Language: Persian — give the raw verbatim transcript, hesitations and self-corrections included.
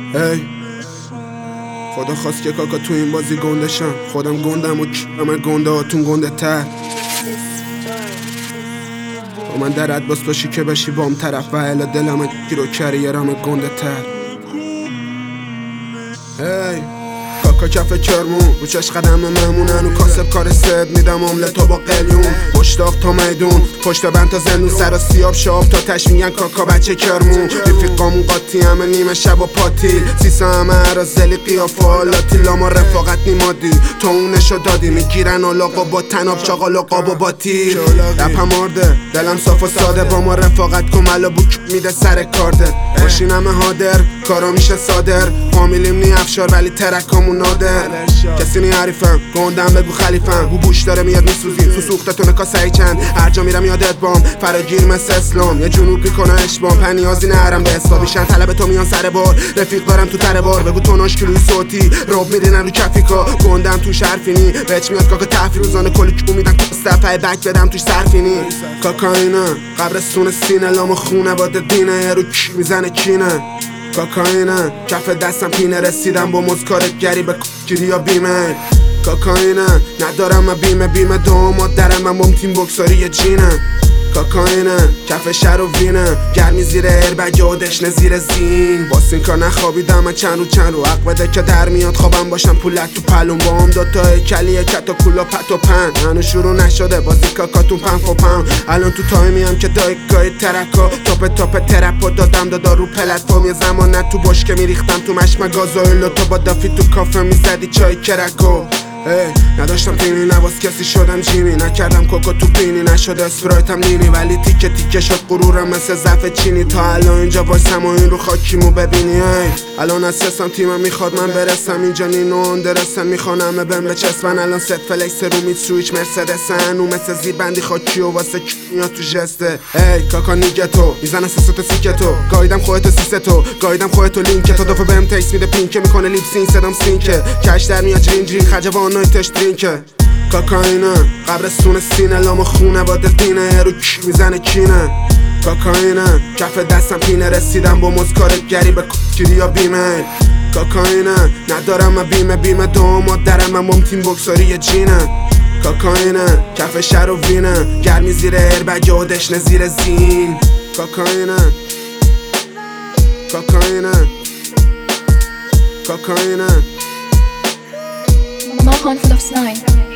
ای خدا خواست که کاکا تو این بازی گندشم، خودم گندم و همه گنده هاتون گنده تر. با من درد باز باشی که بشی بام طرف و الا دلم گیرو کریرم گنده تر. ای کاکا کف کرمون رو چش قدم ممونن و کاسب کار سد میدم املت و با قلیون مشتاق تا میدون پشت بند تا زندون سر سیاب شاب تا تش میگن کاکا بچه کرمون رفیقامون قاطی همه نیمه شب و پاتیل سیسا همه عرازلی قیافه حالاتی لاما رفاقت نیمادی تو اونشو دادی میگیرن علاقا با تناب چاقا لقاب و باطیل رپم مرده دلم صاف و ساده با ما رفاقت کن ملا بوک میده سر کارده باشین همه حاضر کارا میشه صادر فامیلیم نی افشار ولی ترکامون نادر کسی نی حریفم گندم بگو خلیفم بو بوش داره میاد میسوزیم تو سوختتون کاسه چند هر جا میرم یادت بام فراگیر مثل اسلام یه جنوبی کنه اشبام پنیازی نهرم به حسابیشن طلب تو میان سر بار رفیق دارم تو تره بار بگو توناش کلوی صوتی راب میرینم رو کفیکا گندم تو شرفینی بچ میاد کاکا تفری روزانه کلی کیو میدن کستفه بک بدم توش صرفینی کاکاینا قبرستون سینه لام خونه باده دینه یه رو کی میزنه کینه کاکائینه کف دستم پینه رسیدم با مزکارت گری به کیری یا بیمه کاکائینه ندارم من بیمه بیمه دومات درم من بام تیم بکساری یه جینه کاکائینه کف شهر و وینه گرمی زیر ایربگ و دشنه زیر زین باسین کار نخوابیدم من چند رو چند رو حق بده که در میاد خوابم باشم پولک تو پلون با هم دوتا هیکلی کت و کولا پت و پن هنو شروع نشده بازی کاکاتون پنف و پم الان تو تایمی هم که دایگای ترکا تاپ تاپ ترپ و دادم دادا رو پلتفرم یه زمان نه تو بشکه میریختم تو مشمه گازوئیل تو با دافی تو کافه میزدی چای کرکو ای نداشتم تینی نواز کسی شدم جیمی نکردم کوکو تو پینی نشد اسپرایتم نینی ولی تیکه تیکه شد غرورم مثل ضعف چینی تا الان اینجا وایسم و این رو خاکیمو ببینی ای الان اساسم تیمم میخواد من برسم اینجا نینو اندرسن میخوانم بهم بچسبن الان ست فلکس رو میتسویچ مرسدسن و مثل زیربندی خاکی و واسه میاد تو جسته ای کاکا نیگه تو میزن اساسات سیکه تو گایدم خودتو سیسه تو گایدم خودتو لینک تو دفعه بهم تکس میده پینکه میکنه لیپسین صدام سینکه کش در میاد جرین جرین خجوان نایتش درینکه کاکائینه قبرستون سینه لام خونه باده دینه یه رو کی میزنه کینه کاکائینه کف دستم پینه رسیدم با مزکارت گری به کیری یا بیمه کاکائینه ندارم من بیمه بیمه دومات درم من بام تیم بکساری یه جینه کاکائینه کف شهر و وینه گرمی زیر ایربگ و دشنه زیر زین کاکائینه کاکائینه کاکائینه Mohan Flows nine